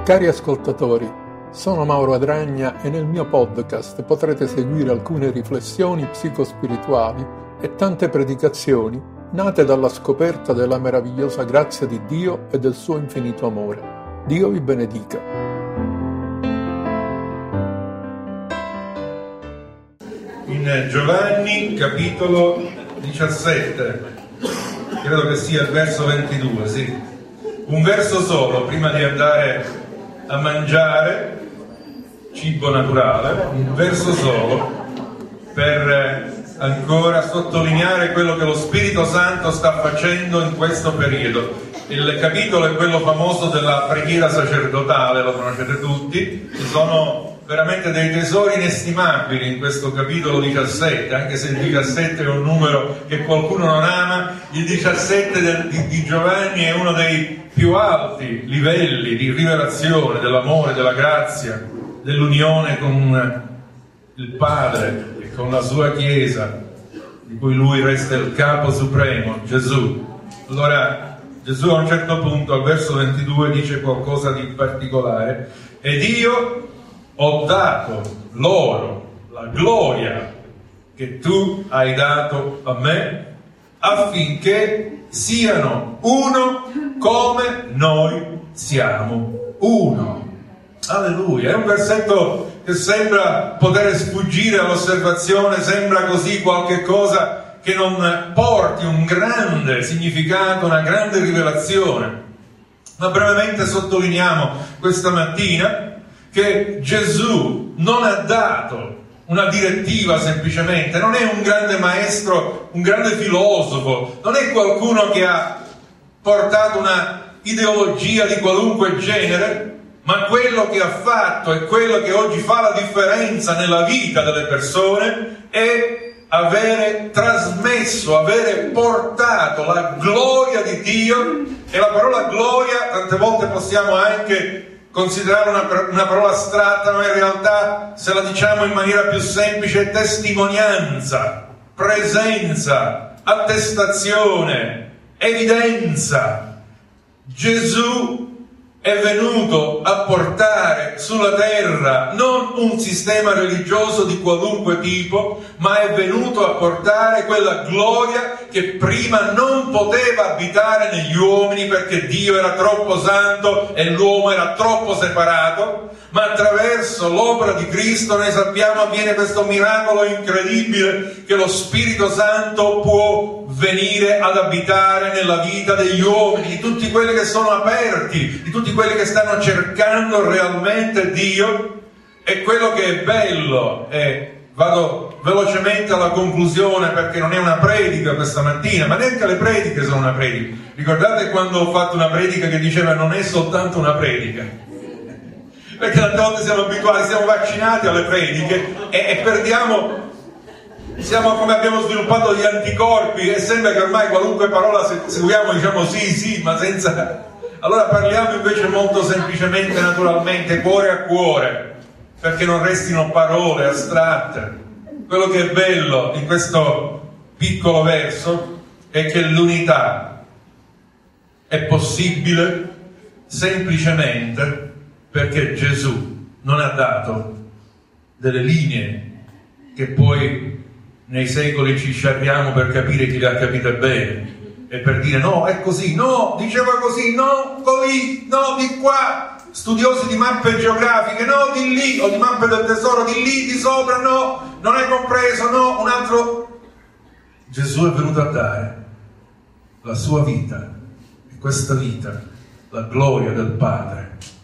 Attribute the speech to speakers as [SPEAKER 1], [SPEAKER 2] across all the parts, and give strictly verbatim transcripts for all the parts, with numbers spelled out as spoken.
[SPEAKER 1] Cari ascoltatori, sono Mauro Adragna e nel mio podcast potrete seguire alcune riflessioni psicospirituali e tante predicazioni nate dalla scoperta della meravigliosa grazia di Dio e del suo infinito amore. Dio vi benedica.
[SPEAKER 2] In Giovanni capitolo diciassette, credo che sia il verso ventidue, sì. Un verso solo prima di andare a mangiare cibo naturale, un verso solo per ancora sottolineare quello che lo Spirito Santo sta facendo in questo periodo. Il capitolo è quello famoso della preghiera sacerdotale, lo conoscete tutti. Ci sono veramente dei tesori inestimabili in questo capitolo diciassette, anche se il diciassette è un numero che qualcuno non ama. Il diciassette del, di, di Giovanni è uno dei più alti livelli di rivelazione dell'amore, della grazia, dell'unione con il Padre e con la sua Chiesa, di cui lui resta il capo supremo, Gesù. Allora Gesù a un certo punto, al verso ventidue, dice qualcosa di particolare: ed io ho dato loro la gloria che tu hai dato a me, affinché siano uno come noi siamo uno. Alleluia. È un versetto che sembra poter sfuggire all'osservazione, sembra così qualche cosa che non porti un grande significato, una grande rivelazione. Ma brevemente sottolineiamo questa mattina che Gesù non ha dato una direttiva semplicemente, non è un grande maestro, un grande filosofo, non è qualcuno che ha portato una ideologia di qualunque genere, ma quello che ha fatto e quello che oggi fa la differenza nella vita delle persone è avere trasmesso, avere portato la gloria di Dio. E la parola gloria tante volte possiamo anche considerare una, una parola astratta, ma in realtà, se la diciamo in maniera più semplice, è testimonianza, presenza, attestazione, evidenza. Gesù è venuto a portare sulla terra non un sistema religioso di qualunque tipo, ma è venuto a portare quella gloria che prima non poteva abitare negli uomini, perché Dio era troppo santo e l'uomo era troppo separato. Ma attraverso l'opera di Cristo noi sappiamo avviene questo miracolo incredibile, che lo Spirito Santo può venire ad abitare nella vita degli uomini, di tutti quelli che sono aperti, di tutti quelli che stanno cercando realmente Dio. E quello che è bello, e vado velocemente alla conclusione perché non è una predica questa mattina, ma neanche le prediche sono una predica. Ricordate quando ho fatto una predica che diceva non è soltanto una predica? Perché tante volte siamo abituati, siamo vaccinati alle prediche e, e perdiamo, siamo come abbiamo sviluppato gli anticorpi e sembra che ormai qualunque parola seguiamo diciamo sì, sì, ma senza... Allora parliamo invece molto semplicemente, naturalmente, cuore a cuore, perché non restino parole astratte. Quello che è bello in questo piccolo verso è che l'unità è possibile semplicemente perché Gesù non ha dato delle linee che poi nei secoli ci sciarriamo per capire chi le ha capite bene e per dire no, è così, no, diceva così, no, così, no, di qua, studiosi di mappe geografiche, no, di lì, o di mappe del tesoro, di lì, di sopra, no, non è compreso, no, un altro. Gesù è venuto a dare la sua vita, e questa vita, la gloria del Padre,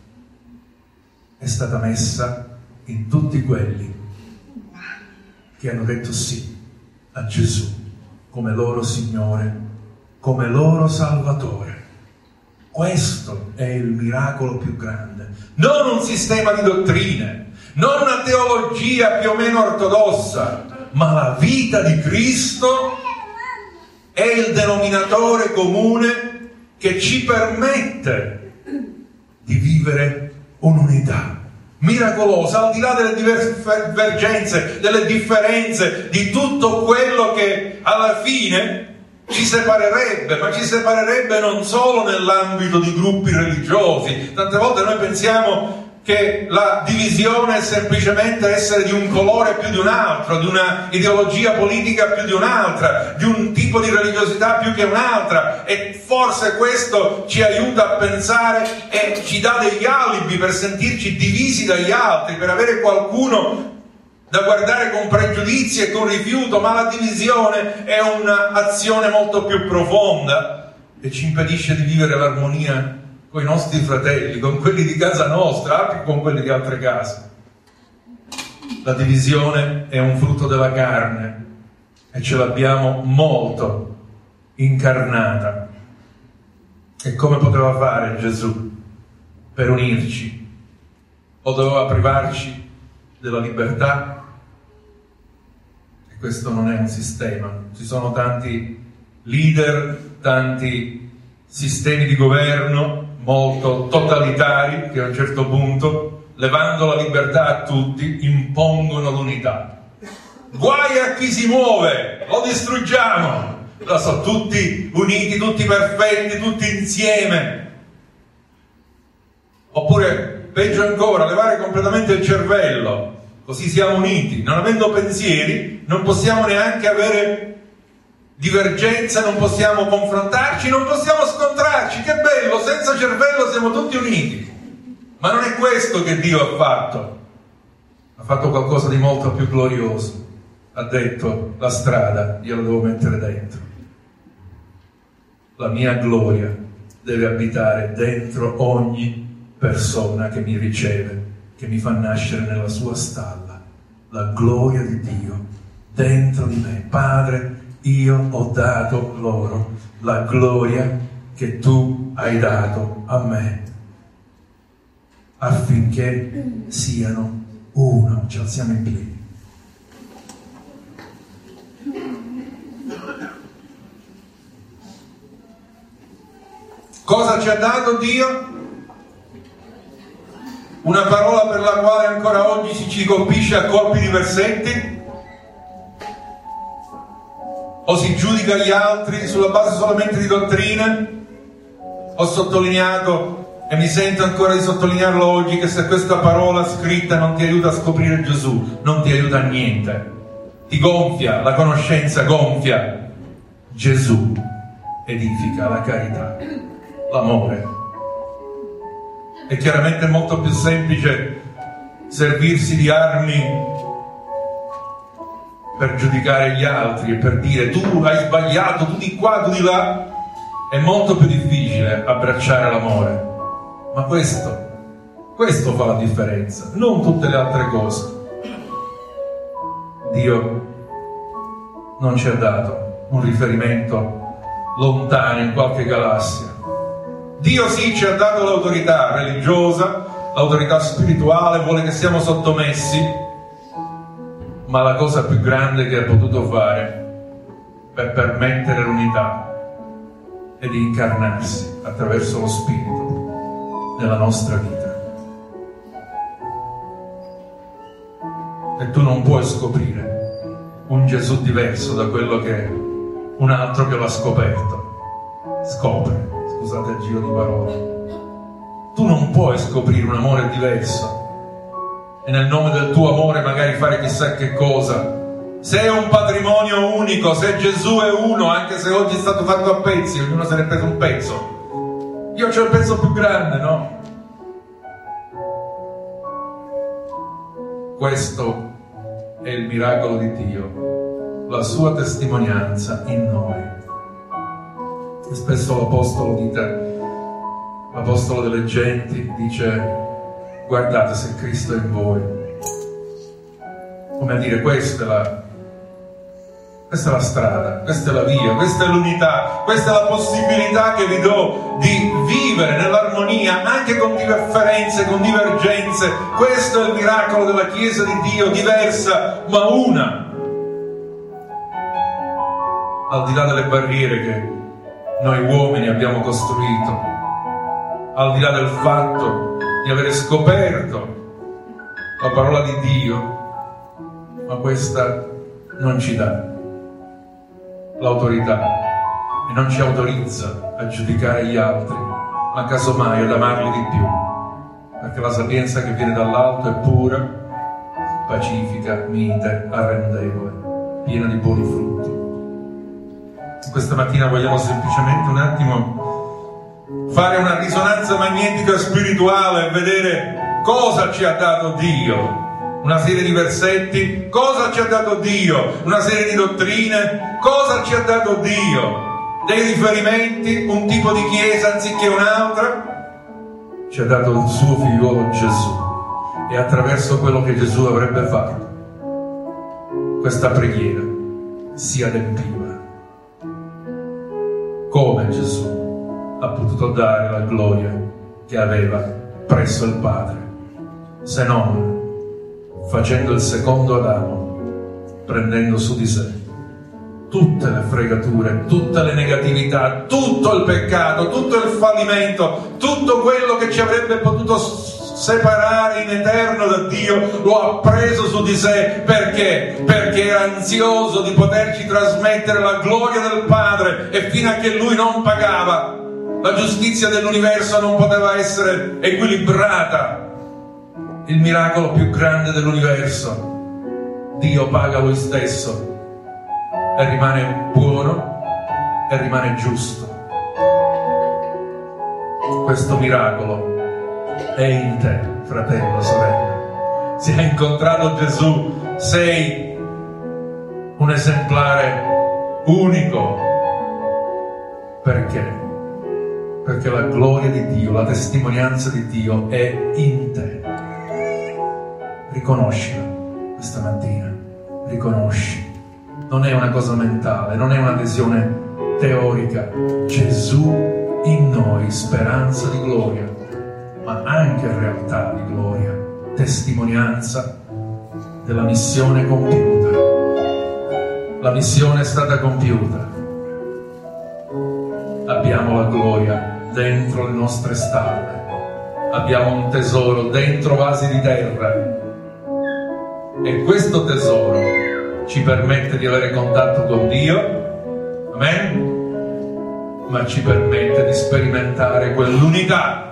[SPEAKER 2] è stata messa in tutti quelli che hanno detto sì a Gesù come loro Signore, come loro Salvatore. Questo è il miracolo più grande. Non un sistema di dottrine, non una teologia più o meno ortodossa, ma la vita di Cristo è il denominatore comune che ci permette di vivere un'unità miracolosa, al di là delle divergenze, delle differenze, di tutto quello che alla fine ci separerebbe, ma ci separerebbe non solo nell'ambito di gruppi religiosi. Tante volte noi pensiamo che la divisione è semplicemente essere di un colore più di un altro, di una ideologia politica più di un'altra, di un tipo di religiosità più che un'altra, e forse questo ci aiuta a pensare e ci dà degli alibi per sentirci divisi dagli altri, per avere qualcuno da guardare con pregiudizi e con rifiuto. Ma la divisione è un'azione molto più profonda e ci impedisce di vivere l'armonia con i nostri fratelli, con quelli di casa nostra, altri con quelli di altre case. La divisione è un frutto della carne e ce l'abbiamo molto incarnata. E come poteva fare Gesù per unirci? O doveva privarci della libertà? E questo non è un sistema. Ci sono tanti leader, tanti sistemi di governo molto totalitari che a un certo punto, levando la libertà a tutti, impongono l'unità. Guai a chi si muove, lo distruggiamo. Lo so, tutti uniti, tutti perfetti, tutti insieme. Oppure, peggio ancora, levare completamente il cervello, così siamo uniti. Non avendo pensieri, non possiamo neanche avere divergenze, non possiamo confrontarci, non possiamo scontrarci. Che bello, senza cervello siamo tutti uniti. Ma non è questo che Dio ha fatto. Ha fatto qualcosa di molto più glorioso. Ha detto: la strada io la devo mettere dentro. La mia gloria deve abitare dentro ogni persona che mi riceve, che mi fa nascere nella sua stalla. La gloria di Dio dentro di me. Padre, io ho dato loro la gloria che tu hai dato a me, affinché siano uno. Ci alziamo in piedi. Cosa ci ha dato Dio? Una parola per la quale ancora oggi si ci colpisce a colpi di versetti? O si giudica gli altri sulla base solamente di dottrine? Ho sottolineato, e mi sento ancora di sottolinearlo oggi, che se questa parola scritta non ti aiuta a scoprire Gesù, non ti aiuta a niente. Ti gonfia, la conoscenza gonfia. Gesù edifica la carità, l'amore. È chiaramente molto più semplice servirsi di armi per giudicare gli altri e per dire: tu hai sbagliato, tu di qua, tu di là. È molto più difficile abbracciare l'amore. Ma questo, questo fa la differenza, non tutte le altre cose. Dio non ci ha dato un riferimento lontano in qualche galassia. Dio sì ci ha dato l'autorità religiosa, l'autorità spirituale, vuole che siamo sottomessi, ma la cosa più grande che ha potuto fare per permettere l'unità è di incarnarsi attraverso lo Spirito nella nostra vita. E tu non puoi scoprire un Gesù diverso da quello che un altro che l'ha scoperto scopre. Scusate il giro di parole. Tu non puoi scoprire un amore diverso e nel nome del tuo amore magari fare chissà che cosa. Se è un patrimonio unico, se Gesù è uno, anche se oggi è stato fatto a pezzi, ognuno se ne è preso un pezzo. Io c'ho il pezzo più grande, no? Questo è il miracolo di Dio, la sua testimonianza in noi. E spesso l'Apostolo dite, l'Apostolo delle genti dice: guardate se Cristo è in voi. Come a dire, questa è la, questa è la strada, questa è la via, questa è l'unità, questa è la possibilità che vi do di vivere nell'armonia anche con differenze, con divergenze. Questo è il miracolo della Chiesa di Dio, diversa ma una, al di là delle barriere che noi uomini abbiamo costruito, al di là del fatto di avere scoperto la parola di Dio, ma questa non ci dà l'autorità e non ci autorizza a giudicare gli altri, ma casomai ad amarli di più, perché la sapienza che viene dall'alto è pura, pacifica, mite, arrendevole, piena di buoni frutti. Questa mattina vogliamo semplicemente un attimo fare una risonanza magnetica spirituale e vedere cosa ci ha dato Dio. Una serie di versetti, cosa ci ha dato Dio? Una serie di dottrine, cosa ci ha dato Dio? Dei riferimenti, un tipo di chiesa anziché un'altra. Ci ha dato il suo figliolo Gesù, e attraverso quello che Gesù avrebbe fatto questa preghiera si adempiva. Come Gesù ha potuto dare la gloria che aveva presso il Padre, se non facendo il secondo Adamo, prendendo su di sé tutte le fregature, tutte le negatività, tutto il peccato, tutto il fallimento, tutto quello che ci avrebbe potuto separare in eterno da Dio, lo ha preso su di sé. Perché? Perché era ansioso di poterci trasmettere la gloria del Padre, e fino a che Lui non pagava, la giustizia dell'universo non poteva essere equilibrata. Il miracolo più grande dell'universo, Dio paga Lui stesso e rimane buono e rimane giusto. Questo miracolo è in te, fratello, sorella. Se hai incontrato Gesù, sei un esemplare unico. Perché? Perché la gloria di Dio, la testimonianza di Dio è in te. Riconoscila questa mattina, riconosci. Non è una cosa mentale, non è un'adesione teorica. Gesù in noi, speranza di gloria, ma anche realtà di gloria, testimonianza della missione compiuta. La missione è stata compiuta. Abbiamo la gloria dentro le nostre stalle, abbiamo un tesoro dentro vasi di terra, e questo tesoro ci permette di avere contatto con Dio, amen? Ma ci permette di sperimentare quell'unità,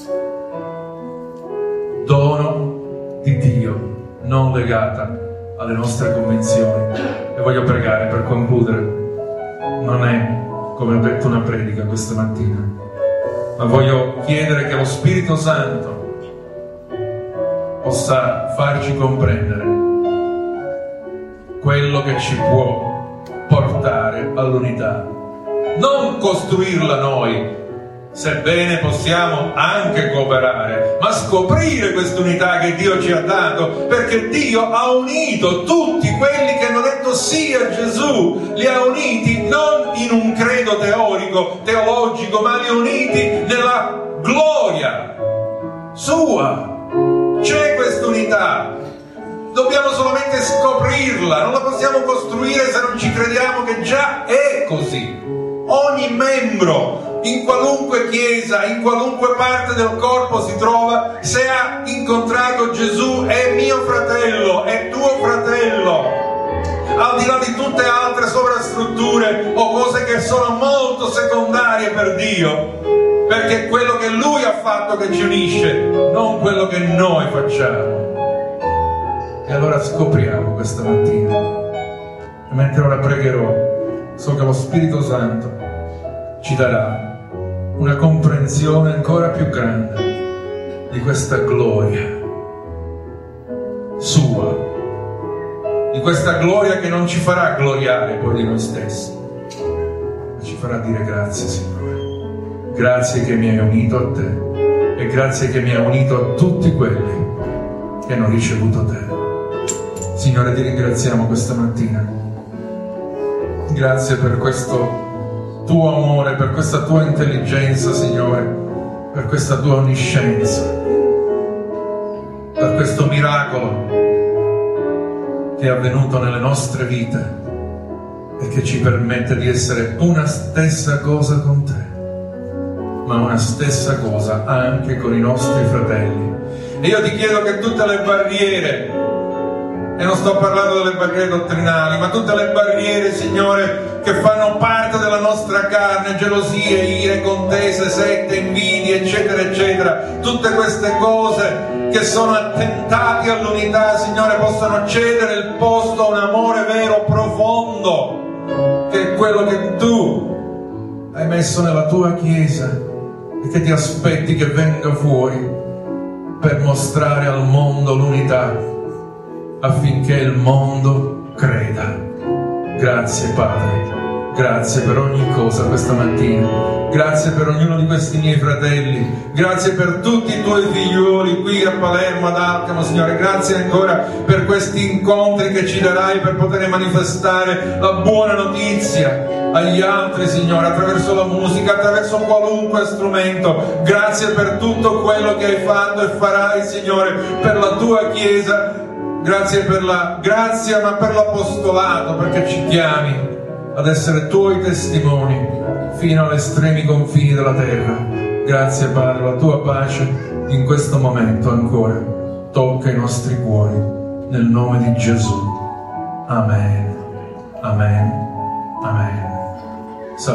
[SPEAKER 2] dono di Dio, non legata alle nostre convinzioni. E voglio pregare per concludere. Non è, come ho detto, una predica questa mattina, ma voglio chiedere che lo Spirito Santo possa farci comprendere quello che ci può portare all'unità. Non costruirla noi, sebbene possiamo anche cooperare, ma scoprire quest'unità che Dio ci ha dato, perché Dio ha unito tutti quelli che hanno detto sì a Gesù, li ha uniti non in un credo teorico, teologico, ma li ha uniti nella gloria sua. C'è quest'unità, dobbiamo solamente scoprirla, non la possiamo costruire se non ci crediamo che già è così. Ogni membro, in qualunque chiesa, in qualunque parte del corpo si trova, se ha incontrato Gesù è mio fratello, è tuo fratello, al di là di tutte altre sovrastrutture o cose che sono molto secondarie per Dio, perché è quello che Lui ha fatto che ci unisce, non quello che noi facciamo. E allora scopriamo questa mattina, e mentre ora pregherò, so che lo Spirito Santo ci darà una comprensione ancora più grande di questa gloria sua, di questa gloria che non ci farà gloriare poi di noi stessi, ma ci farà dire grazie, Signore, grazie che mi hai unito a te, e grazie che mi hai unito a tutti quelli che hanno ricevuto te. Signore, ti ringraziamo questa mattina. Grazie per questo tuo amore, per questa tua intelligenza, Signore, per questa tua onniscienza, per questo miracolo che è avvenuto nelle nostre vite e che ci permette di essere una stessa cosa con te, ma una stessa cosa anche con i nostri fratelli. E io ti chiedo che tutte le barriere E non sto parlando delle barriere dottrinali, ma tutte le barriere, Signore, che fanno parte della nostra carne, gelosie, ire, contese, sette, invidie, eccetera, eccetera. Tutte queste cose che sono attentati all'unità, Signore, possano cedere il posto a un amore vero, profondo, che è quello che Tu hai messo nella Tua Chiesa e che Ti aspetti che venga fuori per mostrare al mondo l'unità, affinché il mondo creda. Grazie Padre, grazie per ogni cosa questa mattina, grazie per ognuno di questi miei fratelli, grazie per tutti i Tuoi figlioli qui a Palermo, ad Alcamo, Signore, grazie ancora per questi incontri che ci darai per poter manifestare la buona notizia agli altri, Signore, attraverso la musica, attraverso qualunque strumento. Grazie per tutto quello che hai fatto e farai, Signore, per la Tua Chiesa. Grazie per la grazia, ma per l'apostolato, perché ci chiami ad essere Tuoi testimoni fino agli estremi confini della terra. Grazie Padre, la Tua pace in questo momento ancora tocca i nostri cuori, nel nome di Gesù. Amen, amen, amen.